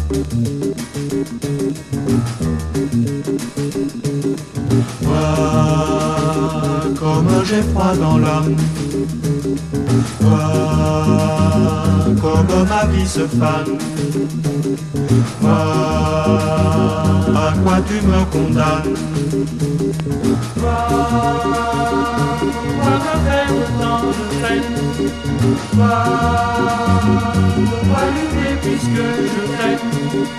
Vois comme j'ai froid dans l'âme. Vois comme ma vie se fane. Vois à quoi tu me condamnes. Vois que faire autant de peine. Vois lutter puisque je t'aime.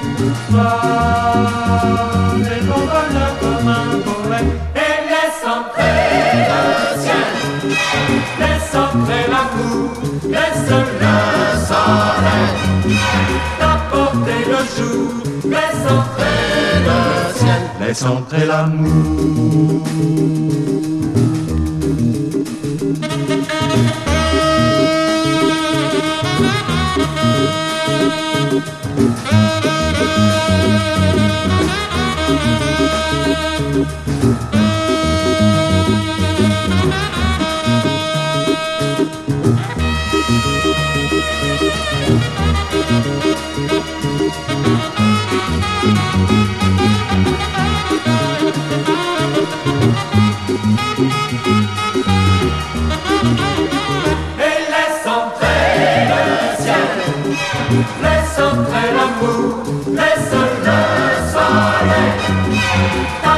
Et ton bonheur comme un poème. Et laisse entrer le ciel, laisse entrer l'amour, laisse le soleil t'apporter le jour, laisse entrer le ciel, laisse entrer l'amour. Et laisse entrer le ciel, laisse entrer l'amour, laisse le soleil